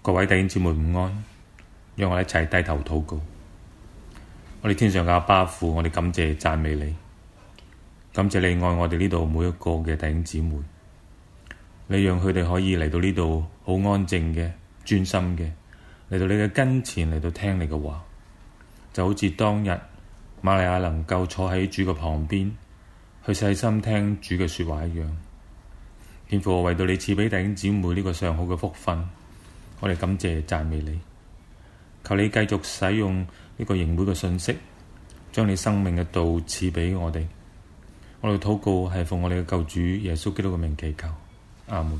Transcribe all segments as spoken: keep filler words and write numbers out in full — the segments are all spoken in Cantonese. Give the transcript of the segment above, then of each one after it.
各位弟兄姊妹午安，讓我哋一齊低頭禱告。我哋天上嘅阿爸父，我哋感謝讚美你，感謝你愛我哋呢度每一個嘅弟兄姊妹，你讓佢哋可以嚟到呢度好安靜嘅、專心嘅嚟到你嘅跟前，嚟到聽你嘅話，就好似當日瑪利亞能夠坐喺主嘅旁邊去細心聽主嘅說話一樣。天父，為到你賜俾弟兄姊妹呢個上好嘅福分，我哋感謝讚美你，求你繼續使用呢個營會嘅信息，將你生命嘅道賜俾我哋。我哋禱告係奉我哋嘅救主耶穌基督嘅名祈求，阿門。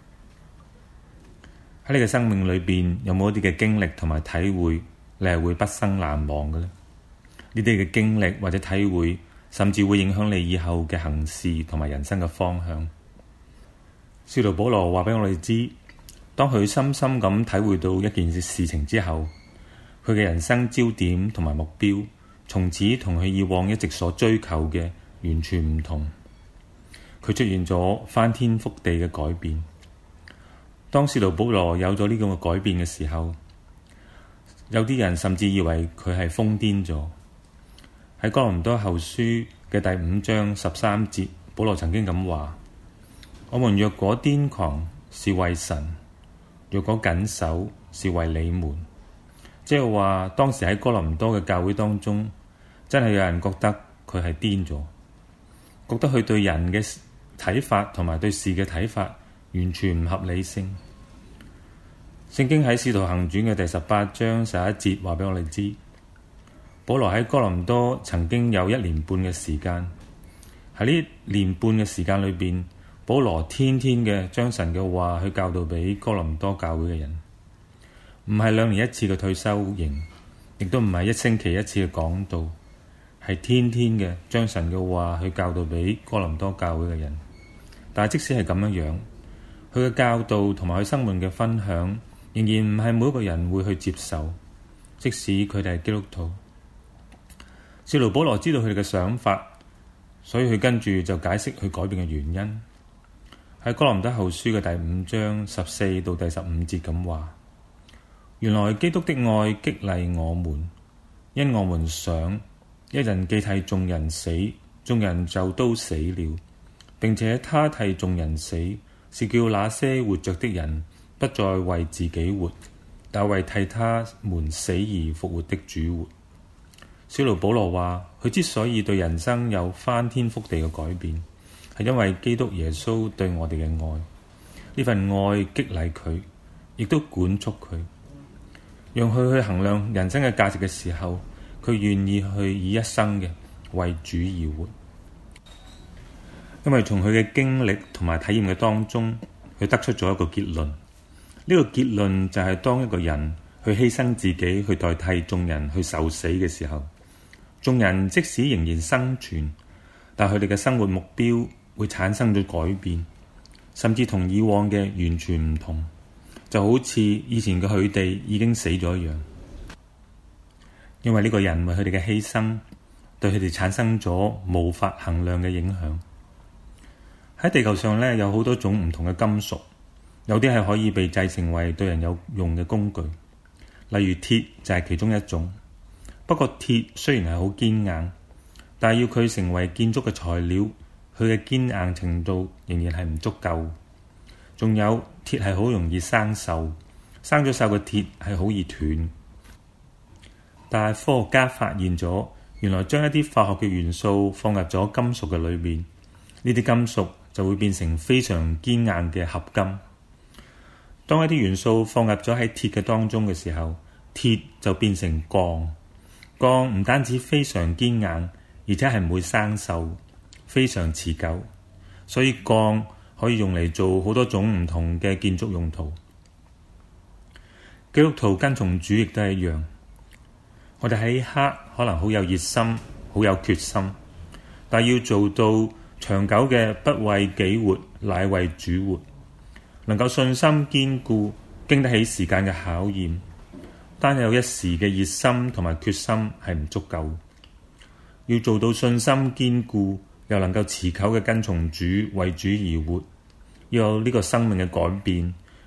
喺你嘅生命裏邊，有冇一啲嘅經歷同埋體會，你係會畢生難忘嘅呢？呢啲嘅經歷或者體會，甚至會影響你以後嘅行事同埋人生嘅方向。使徒保羅話俾我哋知，當佢深深咁體會到一件事情之後，佢嘅人生焦點同埋目標，從此同佢以往一直所追求嘅完全唔同。佢出現咗翻天覆地嘅改變。當使徒保羅有咗呢咁嘅改變嘅時候，有啲人甚至以為佢係瘋癲咗。喺哥林多後書嘅第五章十三節，保羅曾經咁話：我們若果癲狂，是為神；若果謹守，是為你們。即係話，當時喺哥林多嘅教會當中，真係有人覺得佢係癲咗，覺得佢對人嘅睇法同埋對事嘅睇法完全唔合理性。聖經喺使徒行傳嘅第十八章十一節話俾我哋知，保羅喺哥林多曾經有一年半嘅時間，喺呢年半嘅時間裏邊，保羅天天嘅將神嘅話去教導俾哥林多教會嘅人，唔係兩年一次嘅退休營，亦都唔係一星期一次嘅講道，係天天嘅將神嘅話去教導俾哥林多教會嘅人。但係即使係咁樣樣，佢嘅教導同埋佢生命嘅分享，仍然唔係每一個人會去接受，即使佢哋係基督徒。使徒保羅知道佢哋嘅想法，所以佢跟住就解釋佢改變嘅原因。喺哥林多後書嘅第五章十四到第十五節咁話：原來基督的愛激勵我們，因我們想一人既替眾人死，眾人就都死了，並且他替眾人死，是叫那些活着的人不再為自己活，但為替他們死而復活的主活。使徒保羅話，佢之所以對人生有翻天覆地嘅改變，係因為基督耶穌對我哋嘅愛，呢份愛激勵佢，亦都管束佢，讓佢去衡量人生嘅價值嘅時候，佢願意去以一生嘅為主而活。因為從佢嘅經歷同埋體驗嘅當中，佢得出咗一個結論。呢個結論就係當一個人去犧牲自己去代替眾人去受死嘅時候，眾人即使仍然生存，但佢哋嘅生活目標會產生咗改變，甚至同以往嘅完全唔同，就好似以前嘅佢哋已經死咗一樣。因為呢個人為佢哋嘅犧牲，對佢哋產生咗無法衡量嘅影響。喺地球上呢，有好多種唔同嘅金屬，有啲係可以被製成為對人有用嘅工具，例如鐵就係其中一種。不過鐵雖然係好堅硬，但係要佢成為建築嘅材料，佢嘅堅硬程度仍然係唔足夠。仲有鐵係好容易生鏽，生咗鏽嘅鐵係好易斷。但係科學家發現咗，原來將一啲化學嘅元素放入咗金屬嘅裏面，呢啲金屬就會變成非常堅硬嘅合金。當一啲元素放入咗喺鐵嘅當中嘅時候，鐵就變成鋼。鋼唔單止非常堅硬，而且係唔會生鏽，非常持久。所以鋼可以用嚟做好多種唔同嘅建築用途。基督徒跟從主亦都係一樣。我哋喺一刻可能好有熱心，好有決心，但要做到長久嘅不為己活，乃為主活，能夠信心堅固，經得起時間嘅考驗。單有一時嘅熱心同埋決心係唔足夠，要做到信心堅固，又能夠持久嘅跟從主，為主而活，要有呢個生命嘅改變，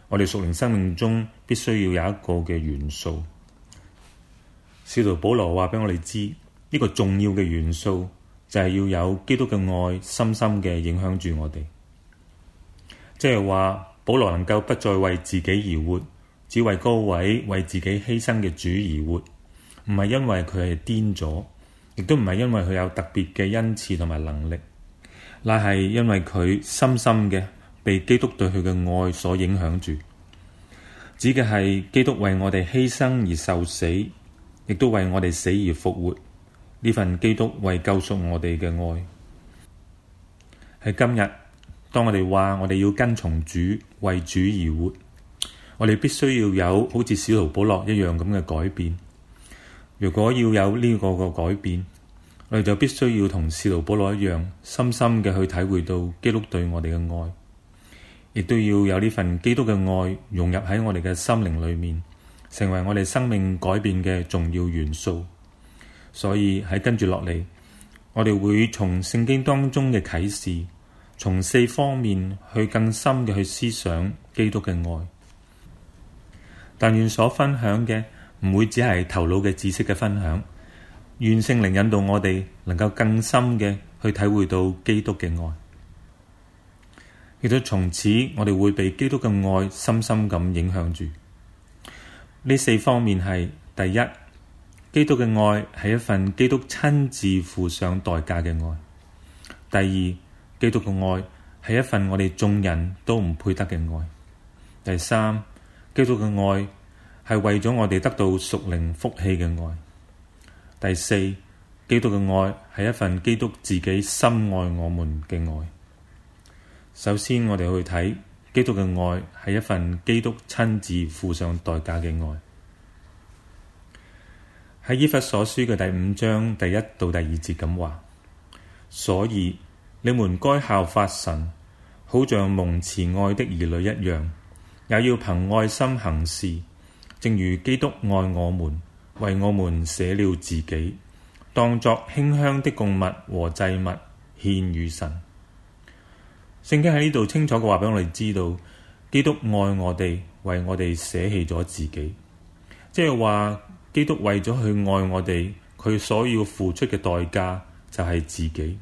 我哋屬靈生命中必須要有一個嘅元素。使徒保羅話俾我哋知，呢個重要嘅元素就係要有基督嘅愛深深嘅影響住我哋。即係話保羅能夠不再為自己而活，只為嗰位為自己犧牲嘅主而活，唔係因為佢係癲咗，亦都唔係因為佢有特別嘅恩賜同埋能力，乃係因為佢深深嘅被基督對佢嘅愛所影響住。指嘅係基督為我哋犧牲而受死，亦都為我哋死而復活。呢份基督為救贖我哋嘅愛，喺今日，當我哋話我哋要跟從主，為主而活，我哋必須要有好似使徒保羅一樣咁嘅改變。如果要有呢個個改變，我哋就必須要同使徒保羅一樣，深深嘅去體會到基督對我哋嘅愛，亦都要有呢份基督嘅愛融入喺我哋嘅心靈裏面，成為我哋生命改變嘅重要元素。所以喺跟住落嚟，我哋會從聖經當中嘅啟示，從四方面去更深嘅去思想基督嘅愛。但願所分享嘅唔會只係頭腦嘅知識嘅分享，願聖靈引導我哋能夠更深嘅去體會到基督嘅愛。亦都從此我哋會被基督嘅愛深深咁影響住。呢四方面係：第一，基督嘅愛係一份基督親自付上代價嘅愛；第二，基督嘅愛係一份我哋眾人都唔配得嘅愛；第三，基督嘅愛係為咗我哋得到屬靈福氣嘅愛；第四，基督嘅愛係一份基督自己深愛我們嘅愛。首先，我哋去睇基督嘅愛係一份基督親自付上代價嘅愛。喺以弗所書嘅第五章第一到第二節咁話：所以你們該效法神，好像蒙慈愛的兒女一樣，也要憑愛心行事，正如基督愛我們，為我們捨了自己，當作馨香的供物和祭物獻與神。聖經喺呢度清楚嘅話俾我哋知道，基督愛我哋，為我哋捨棄咗自己，即係話基督為咗去愛我哋，佢所要付出嘅代價就係自己。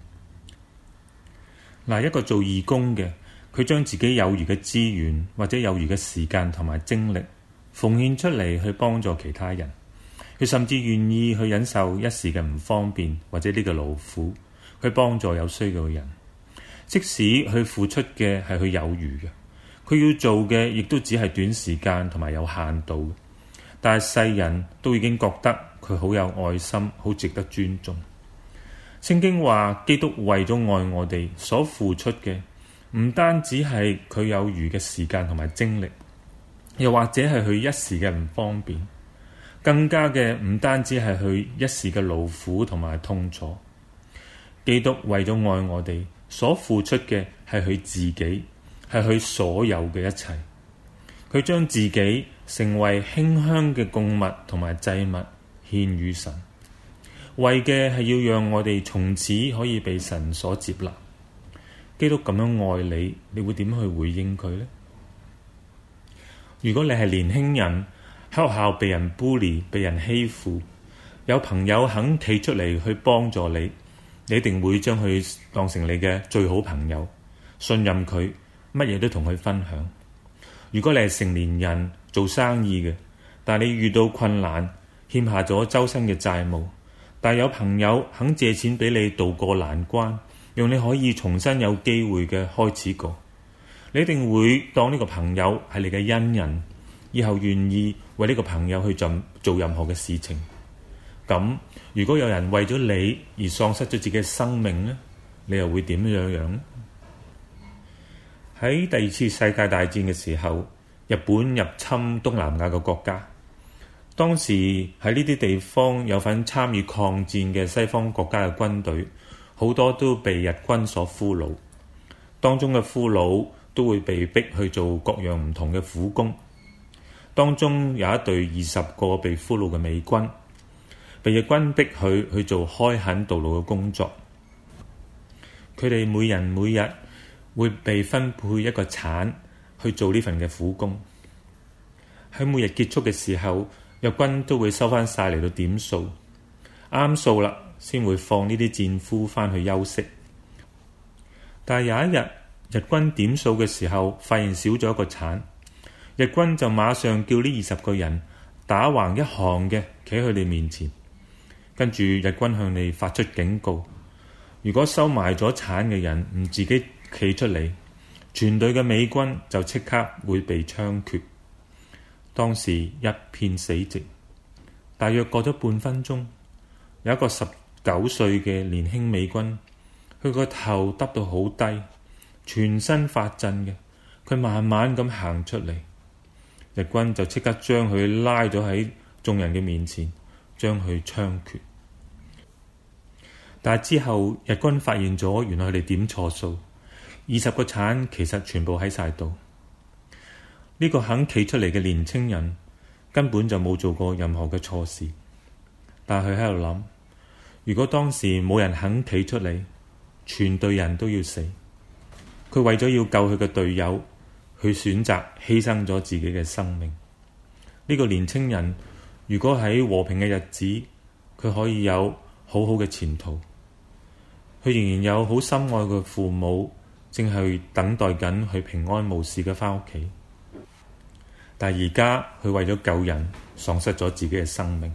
嗱，一個做義工嘅，佢將自己有餘嘅資源或者有餘嘅時間同埋精力奉獻出嚟去幫助其他人，佢甚至願意去忍受一時嘅唔方便或者呢個勞苦，去幫助有需要嘅人。即使佢付出嘅係佢有餘嘅，佢要做嘅亦都只係短時間同埋有限度，但係世人都已經覺得佢好有愛心，好值得尊重。聖經話基督為咗愛我哋所付出嘅，唔單止係佢有餘嘅時間同埋精力，又或者係佢一時嘅唔方便，更加嘅唔單止係佢一時嘅勞苦同埋痛楚。基督為咗愛我哋所付出嘅係佢自己，係佢所有嘅一切。佢將自己成為馨香嘅供物同埋祭物獻與神，為嘅係要讓我哋從此可以被神所接納。基督咁樣愛你，你會點去回應佢呢？如果你係年輕人，喺學校被人 bully、被人欺負，有朋友肯企出嚟去幫助你，你一定會將佢當成你嘅最好朋友，信任佢，乜嘢都同佢分享。如果你係成年人做生意嘅，但你遇到困難，欠下咗周身嘅債務，但有朋友肯借錢俾你渡過難關，讓你可以重新有機會嘅開始過，你一定會當呢個朋友係你嘅恩人，以後願意為呢個朋友去做任何嘅事情。咁如果有人為咗你而喪失咗自己嘅生命呢，你又會點樣樣呢？喺第二次世界大戰嘅時候，日本入侵東南亞嘅國家，當時喺呢啲地方有份參與抗戰嘅西方國家嘅軍隊，好多都被日軍所俘虜，當中嘅俘虜都會被逼去做各樣唔同嘅苦工。當中有一隊二十個被俘虜嘅美軍，被日軍逼去去做開墾道路嘅工作。佢哋每人每日會被分配一個鏟去做呢份嘅苦工。 喺每日結束嘅時候，日軍都會收翻晒嚟到點數，啱數啦，先會放呢啲戰俘返去休息。但係有一日，日軍點數嘅時候，發現少咗一個鏟，日軍就馬上叫呢二十個人打橫一行嘅企喺佢哋面前，跟住日軍向你發出警告：如果收埋咗鏟嘅人唔自己企出嚟，全隊嘅美軍就即刻會被槍決。當時一片死寂。大約過咗半分鐘，有一個十九歲嘅年輕美軍，佢個頭耷到好低，全身發震嘅，佢慢慢咁行出嚟，日軍就即刻將佢拉咗喺眾人嘅面前，將佢槍決。但係之後日軍發現咗，原來佢哋點錯數，二十個鏟其實全部喺晒度。呢個肯企出嚟嘅年青人根本就冇做過任何嘅錯事，但係佢喺度諗，如果當時冇人肯企出嚟，全隊人都要死。佢為咗要救佢嘅隊友，佢選擇犧牲咗自己嘅生命。呢個年青人如果喺和平嘅日子，佢可以有好好嘅前途，佢仍然有好深愛嘅父母，正係等待緊佢平安無事嘅返屋企。但係而家佢為咗救人，喪失咗自己嘅生命。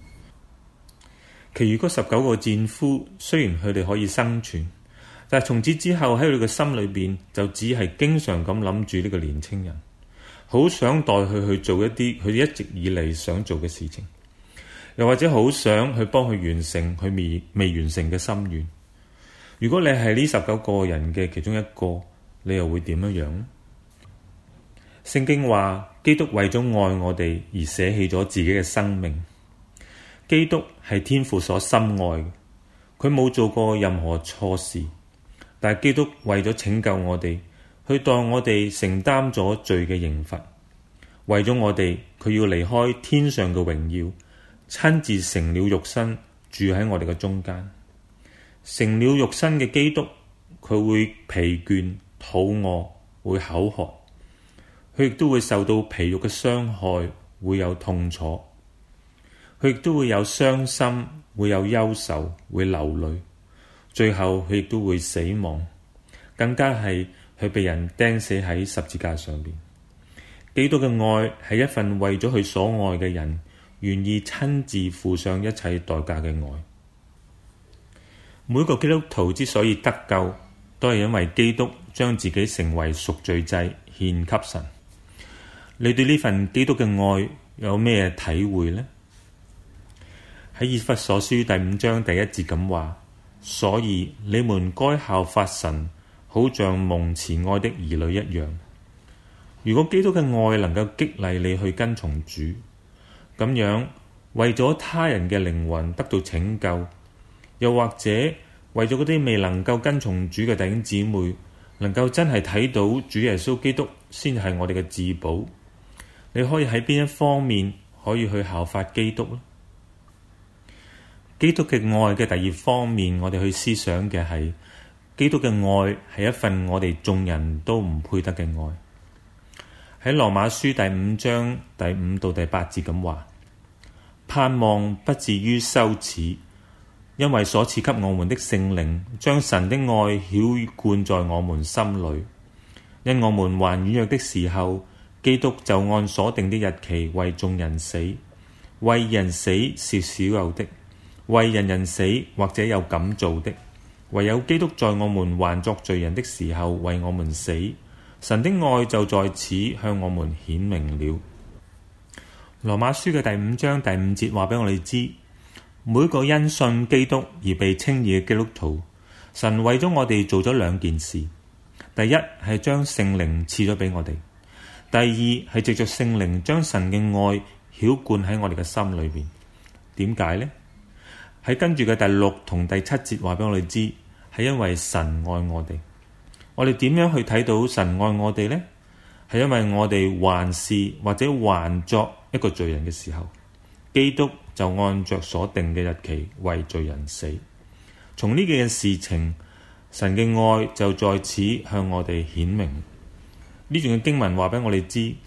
其餘嗰十九個戰俘，雖然佢哋可以生存，但係從此之後喺佢哋嘅心裏邊就只係經常咁諗住呢個年青人，好想代佢去做一啲佢哋一直以嚟想做嘅事情，又或者好想去幫佢完成佢未未完成嘅心願。如果你係呢十九個人嘅其中一個，你又會點樣樣？聖經話，基督為咗愛我哋而捨棄咗自己嘅生命。基督係天父所深愛嘅，佢冇做過任何錯事，但係基督為咗拯救我哋，佢代我哋承擔咗罪嘅刑罰，為咗我哋，佢要離開天上嘅榮耀，親自成了肉身，住喺我哋嘅中間。成了肉身嘅基督，佢會疲倦、肚餓、會口渴。佢亦都會受到皮肉嘅傷害，會有痛楚；佢亦都會有傷心，會有憂愁，會流淚。最後佢亦都會死亡，更加係佢被人釘死喺十字架上邊。基督嘅愛係一份為咗佢所愛嘅人，願意親自付上一切代價嘅愛。每個基督徒之所以得救，都係因為基督將自己成為贖罪祭獻給神。你對呢份基督嘅愛有咩體會呢？喺以弗所書第五章第一節咁話，所以你們該效法神，好像蒙慈愛的兒女一樣。如果基督嘅愛能夠激勵你去跟從主，咁樣為咗他人嘅靈魂得到拯救，又或者為咗嗰啲未能夠跟從主嘅弟兄姊妹，能夠真係睇到主耶穌基督先係我哋嘅至寶，你可以喺邊一方面可以去效法基督呢？基督嘅愛嘅第二方面，我哋去思想嘅係基督嘅愛係一份我哋眾人都唔配得嘅愛。喺羅馬書第五章第五到第八節咁話，盼望不至於羞恥，因為所賜給我們的聖靈將神的愛澆灌在我們心裏，因我們還軟弱的時候，基督就按所定的日期為眾人死。為人死是少有的，為人人死或者有敢做的，唯有基督在我們還作罪人的時候為我們死，神的愛就在此向我們顯明了。羅馬書嘅第五章第五節話俾我哋知，每個因信基督而被稱義嘅基督徒，神為咗我哋做咗兩件事。第一係將聖靈賜咗俾我哋，第二係藉着聖靈將神嘅愛澆灌喺我哋嘅心裏邊。點解呢？喺跟住嘅第六同第七節話俾我哋知，係因為神愛我哋。我哋點樣去睇到神愛我哋呢？係因為我哋還是或者還作一個罪人嘅時候，基督就按着所定嘅日期為罪人死。從呢件事情，神嘅愛就在此向我哋顯明。呢段嘅經文話俾我哋知，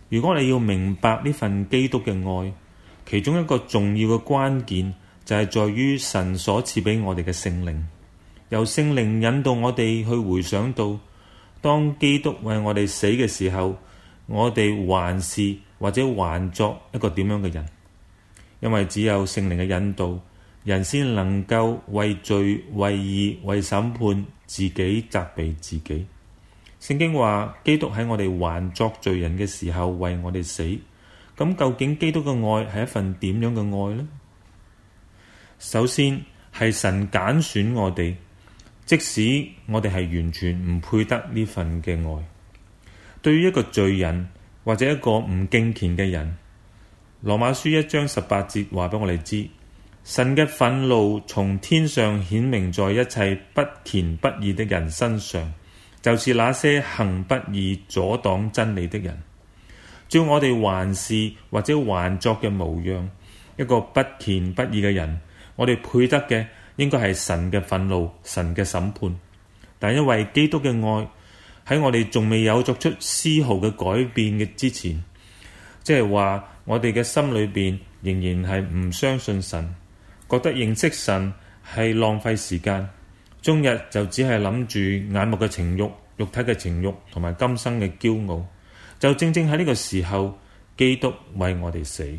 如果你要明白呢份基督嘅愛，其中一個重要嘅關鍵就係在於神所賜俾我哋嘅聖靈，由聖靈引導我哋去回想到，當基督為我哋死嘅時候，我哋還是或者還作一個點樣嘅人？因為只有聖靈嘅引導，人先能夠為罪、為義、為審判自己責備自己。聖經話基督喺我哋還作罪人嘅時候為我哋死，咁究竟基督嘅愛係一份點樣嘅愛呢？首先係神揀選我哋，即使我哋係完全唔配得呢份嘅愛。對於一個罪人或者一個唔敬虔嘅人，羅馬書一章十八節話俾我哋知，神嘅憤怒從天上顯明在一切不虔不義的人身上，就是那些行不義阻擋真理的人。照我哋還是或者還作嘅模樣，一個不虔不義嘅人，我哋配得嘅應該係神嘅憤怒、神嘅審判。但因為基督嘅愛喺我哋仲未有作出絲毫嘅改變嘅之前，即係話我哋嘅心裏邊仍然係唔相信神，覺得認識神係浪費時間，終日就只係諗住眼目嘅情慾、肉體嘅情慾同埋今生嘅驕傲，就正正喺呢個時候，基督為我哋死。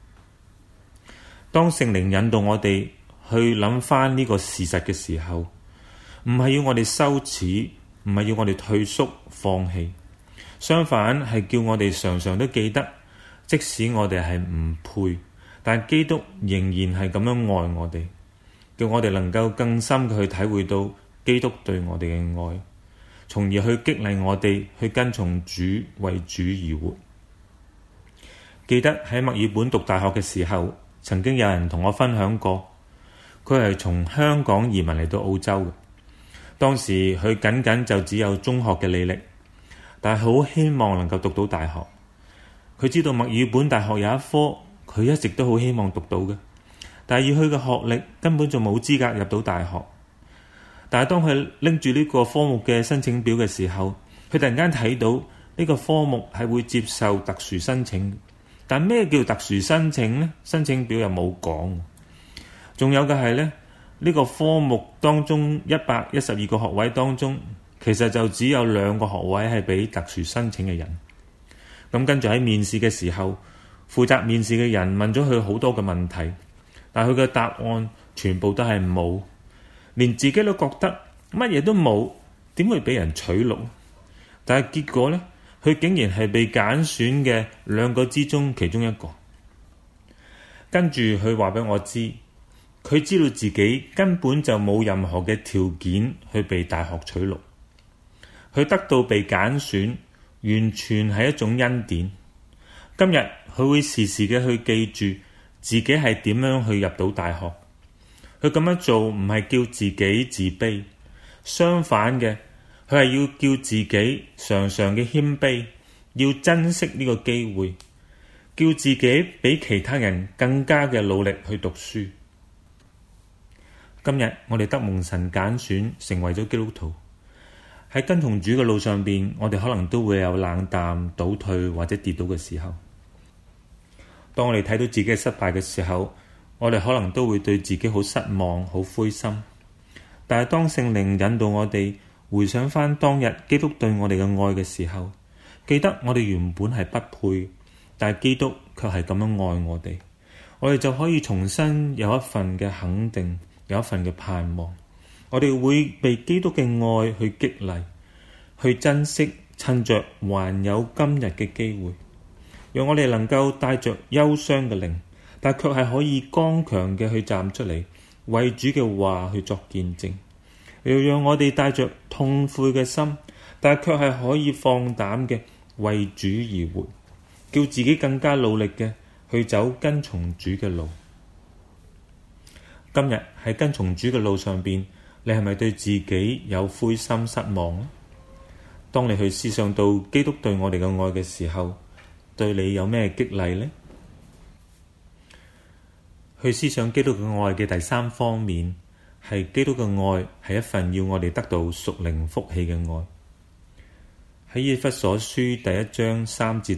當聖靈引導我哋去諗翻呢個事實嘅時候，唔係要我哋羞恥，唔係要我哋退縮放棄，相反係叫我哋常常都記得，即使我哋係唔配，但基督仍然係咁樣愛我哋，叫我哋能夠更深嘅去體會到基督對我哋嘅愛，從而去激勵我哋去跟從主，為主而活。記得喺墨爾本讀大學嘅時候，曾經有人同我分享過，佢係從香港移民嚟到澳洲嘅。當時佢僅僅就只有中學嘅履歷，但係好希望能夠讀到大學。佢知道墨爾本大學有一科佢一直都好希望讀到嘅，但係以佢嘅學歷根本就冇資格入到大學。但係當佢拎住呢個科目嘅申請表嘅時候，佢突然間睇到呢個科目係會接受特殊申請。但咩叫特殊申請呢？申請表又冇講。仲有嘅係呢，呢個科目當中一百一十二個學位當中，其實就只有兩個學位係俾特殊申請嘅人。咁跟住喺面試嘅時候，負責面試嘅人問咗佢好多嘅問題，但係佢嘅答案全部都係冇，連自己都覺得乜嘢都冇，點會俾人取錄？但係結果呢，佢竟然係被揀選嘅兩個之中其中一個。跟住佢話俾我知，佢知道自己根本就冇任何嘅條件去被大學取錄，佢得到被揀選，完全係一種恩典。今日佢會時時嘅去記住自己係點樣去入到大學。佢咁樣做唔係叫自己自卑，相反嘅，佢係要叫自己常常嘅謙卑，要珍惜呢個機會，叫自己比其他人更加嘅努力去讀書。今日我哋得蒙神揀選，成為咗基督徒，喺跟從主嘅路上邊，我哋可能都會有冷淡、倒退或者跌倒嘅時候。當我哋睇到自己嘅失敗嘅時候，我哋可能都會對自己好失望、好灰心。但係當聖靈引導我哋回想翻當日基督對我哋嘅愛嘅時候，記得我哋原本係不配，但係基督卻係咁樣愛我哋，我哋就可以重新有一份嘅肯定，有一份嘅盼望。我哋會被基督嘅愛去激勵，去珍惜趁着還有今日嘅機會，讓我哋能夠帶着憂傷嘅靈，但卻係可以剛強嘅去站出嚟，為主嘅話去作見證。又讓我哋帶着痛悔嘅心，但卻係可以放膽嘅為主而活，叫自己更加努力嘅去走跟從主嘅路。今日喺跟從主嘅路上邊，你係咪對自己有灰心失望呢？當你去思想到基督對我哋嘅愛嘅時候，對你有咩激勵呢？去思想基督嘅愛嘅第三方面，係基督嘅愛係一份要我哋得到屬靈福氣嘅愛。喺以弗所書第一章三至到六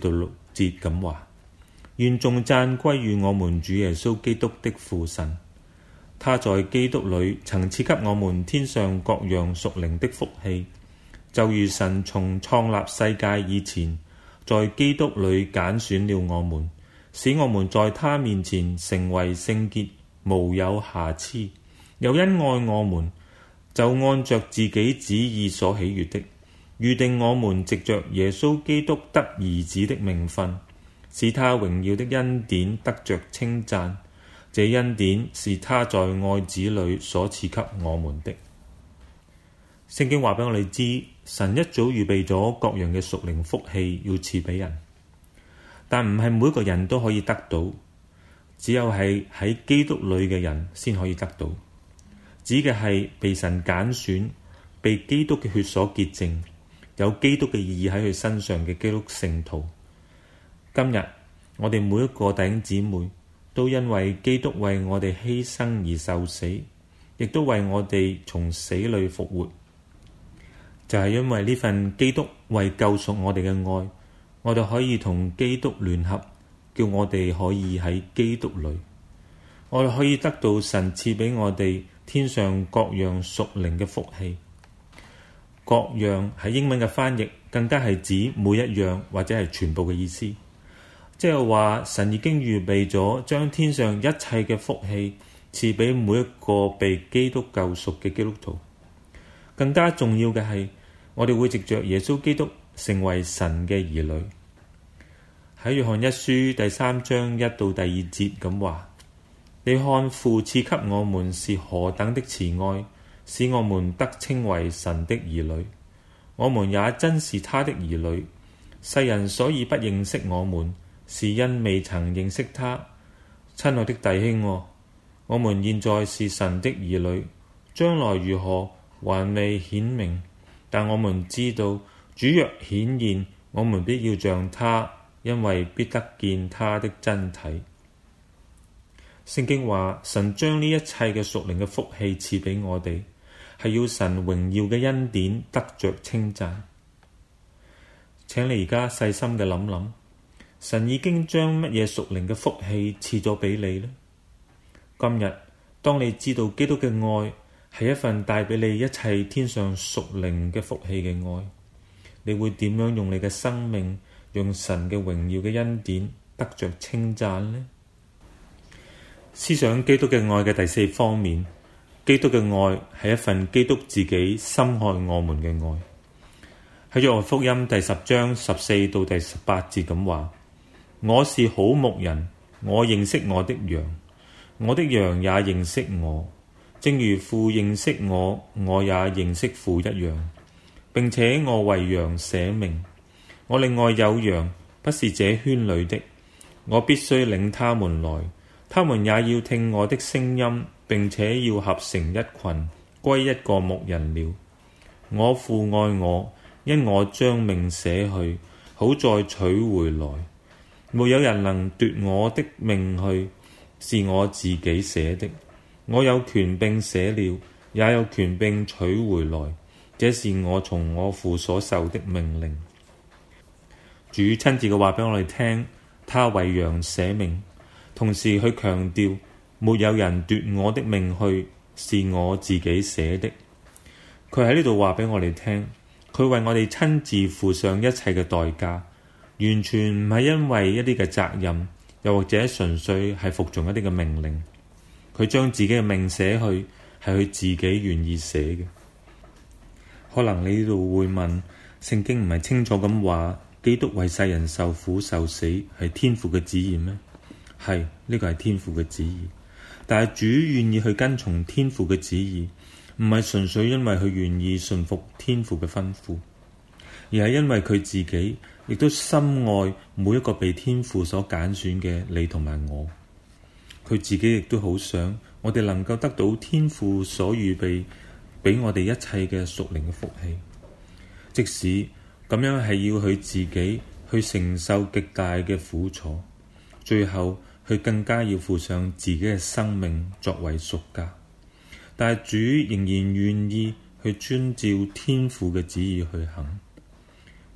節咁話：願頌讚歸於我們主耶穌基督的父神，他在基督裏曾賜給我們天上各樣屬靈的福氣，就如神從創立世界以前，在基督裏揀選了我們，使我們在他面前成為聖潔，無有瑕疵。又因愛我們，就按着自己旨意所喜悅的，預定我們藉着耶穌基督得兒子的名分，使他榮耀的恩典得着稱讚。這恩典是他在愛子裏所賜給我們的。聖經話俾我哋知，神一早預備咗各樣嘅屬靈福氣要賜俾人，但唔係每一個人都可以得到，只有係喺基督裏嘅人先可以得到。指嘅係被神揀選、被基督嘅血所潔淨、有基督嘅意義喺佢身上嘅基督聖徒。今日我哋每一個弟兄姊妹都因為基督為我哋犧牲而受死，亦都為我哋從死裏復活。就係因為呢份基督為救贖我哋嘅愛，我哋可以同基督聯合，叫我哋可以喺基督裏，我哋可以得到神賜俾我哋天上各樣屬靈嘅福氣。各樣喺英文嘅翻譯更加係指每一樣或者係全部嘅意思，即係話神已經預備咗將天上一切嘅福氣賜俾每一個被基督救贖嘅基督徒。更加重要嘅係，我哋會藉着耶穌基督成為神嘅兒女。喺約翰一書第三章一到第二節咁話：你看父賜給我們是何等的慈愛，使我們得稱為神的兒女。我們也真是他的兒女。世人所以不認識我們，是因未曾認識他。親愛的弟兄哦，我們現在是神的兒女，將來如何還未顯明，但我們知道主若顯現，我們必要像他，因為必得見他的真體。聖經話，神將呢一切嘅屬靈嘅福氣賜俾我哋，係要神榮耀嘅恩典得着稱讚。請你而家細心嘅諗諗，神已經將乜嘢屬靈嘅福氣賜咗俾你呢？今日當你知道基督嘅愛係一份帶俾你一切天上屬靈嘅福氣嘅愛，你會點樣用你嘅生命，用神嘅榮耀嘅恩典得着稱讚呢？思想基督嘅愛嘅第四方面，基督嘅愛係一份基督自己深愛我們嘅愛。喺約翰福音第十章十四到第十八節咁話：我是好牧人，我認識我的羊，我的羊也認識我，正如父認識我，我也認識父一樣，並且我為羊捨命。我另外有羊，不是這圈裏的，我必須領他們來，他們也要聽我的聲音，並且要合成一群，歸一個牧人了。我父愛我，因我將命捨去，好再取回來。沒有人能奪我的命去，是我自己捨的。我有權柄捨了，也有權柄取回來，這是我從我父所受的命令。主親自嘅話俾我哋聽，他為羊捨命，同時去強調沒有人奪我的命去，是我自己捨的。佢喺呢度話俾我哋聽，佢為我哋親自付上一切嘅代價，完全唔係因為一啲嘅責任，又或者純粹係服從一啲嘅命令。佢將自己嘅命捨去，係佢自己願意捨嘅。可能你呢度會問，聖經唔係清楚咁話基督為世人受苦受死係天父嘅旨意咩？係，呢個係天父嘅旨意，但係主願意去跟從天父嘅旨意，唔係純粹因為佢願意順服天父嘅吩咐，而係因為佢自己亦都深愛每一個被天父所揀選嘅你同埋我。佢自己亦都好想我哋能夠得到天父所預備俾我哋一切嘅屬靈嘅福氣，即使咁樣係要佢自己去承受極大嘅苦楚，最後佢更加要付上自己嘅生命作為贖價。但係主仍然願意去遵照天父嘅旨意去行。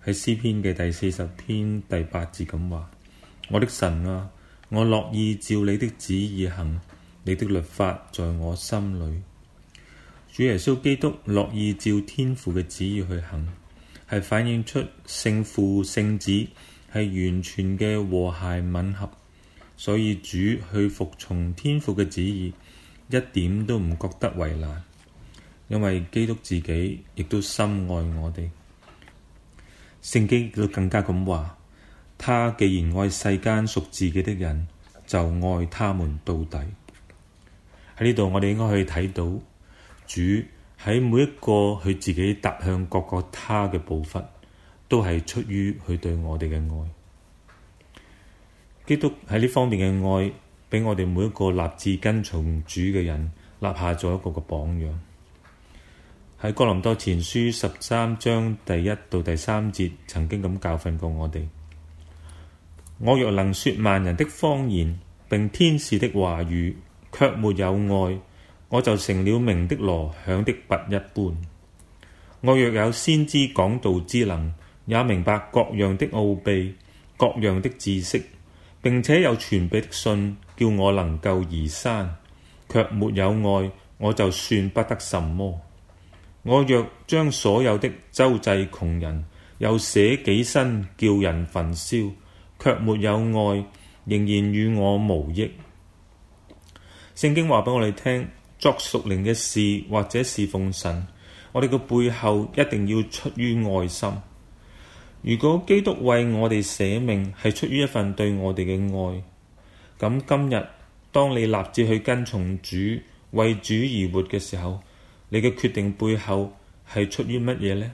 喺詩篇嘅第四十篇第八節咁話：我的神啊，我樂意照你的旨意行，你的律法在我心裏。主耶穌基督樂意照天父嘅旨意去行，係反映出聖父聖子係完全嘅和諧吻合，所以主去服從天父嘅旨意，一點都唔覺得為難，因為基督自己亦都深愛我哋。聖經亦都更加咁話：他既然愛世間屬自己的人，就愛他們到底。喺呢度我哋應該可以睇到，主喺每一個佢自己踏向各個他嘅步伐，都係出於佢對我哋嘅愛。基督喺呢方面嘅愛，俾我哋每一個立志跟從主嘅人立下咗一個個榜樣。喺哥林多前書十三章第一到第三節，曾經咁教訓過我哋：我若能說萬人的方言，並天使的話語，卻沒有愛，我就成了鳴的鑼，響的鈸一般。我若有先知講道之能，也明白各樣的奧秘，各樣的知識，並且有全備的信，叫我能夠移山，卻沒有愛，我就算不得什麼。我若將所有的周濟窮人，又捨己身叫人焚燒，卻沒有愛，仍然與我無益。聖經話俾我哋聽，作屬靈嘅事或者侍奉神，我哋嘅背後一定要出於愛心。如果基督為我哋捨命係出於一份對我哋嘅愛，咁今日當你立志去跟從主，為主而活嘅時候，你嘅決定背後係出於乜嘢呢？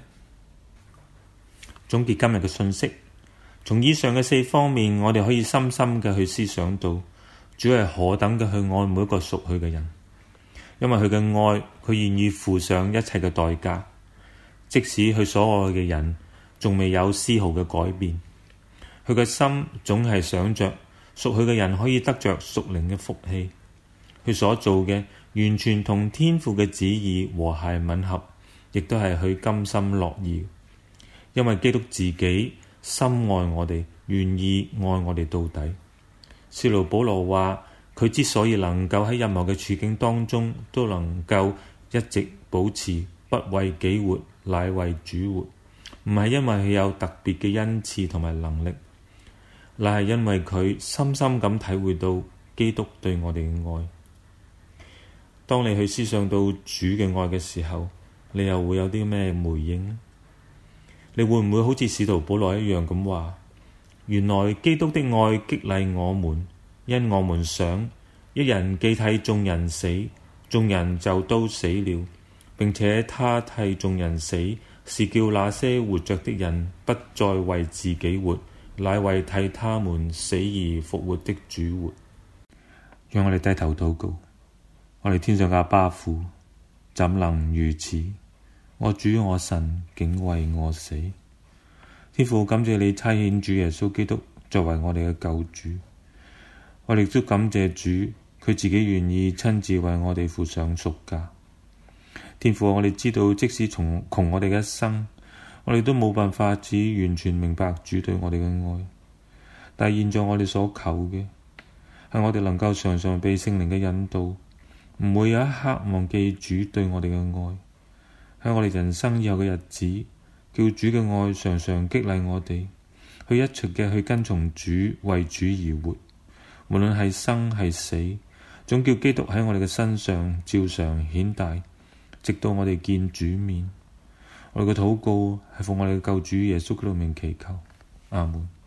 總結今日嘅信息，從以上嘅四方面，我哋可以深深嘅去思想到，主係何等嘅去愛每一個屬佢嘅人，因為佢嘅愛，佢願意付上一切嘅代價，即使佢所愛嘅人仲未有絲毫嘅改變，佢嘅心總係想着屬佢嘅人可以得着屬靈嘅福氣。佢所做嘅完全同天父嘅旨意和諧吻合，亦都係佢甘心樂意。因為基督自己深愛我哋，願意愛我哋到底。使徒保羅話，佢之所以能夠喺任何嘅處境當中都能夠一直保持不為己活，乃為主活，唔係因為佢有特別嘅恩賜同埋能力，乃係因為佢深深咁體會到基督對我哋嘅愛。當你去思想到主嘅愛嘅時候，你又會有啲咩回應呢？你會唔會好似使徒保羅一樣咁話：原來基督的愛激勵我們，因我們想一人既替眾人死，眾人就都死了，並且他替眾人死，是叫那些活着的人不再為自己活，乃為替他們死而復活的主活。讓我哋低頭禱告。我哋天上嘅阿爸父，怎能如此？我主我神竟為我死。天父，感謝你差遣主耶穌基督作為我哋嘅救主。我哋亦都感謝主，佢自己願意親自為我哋付上贖價。天父，我哋知道即使從窮我哋嘅一生，我哋都冇辦法只完全明白主對我哋嘅愛。但係現在我哋所求嘅係我哋能夠常常被聖靈嘅引導，唔會有一刻忘記主對我哋嘅愛。喺我哋人生以後嘅日子，叫主嘅愛常常激勵我哋，去一直嘅去跟從主，為主而活。無論係生係死，總叫基督喺我哋嘅身上照常顯大，直到我哋見主面。我哋嘅禱告係奉我哋嘅救主耶穌基督名祈求，阿門。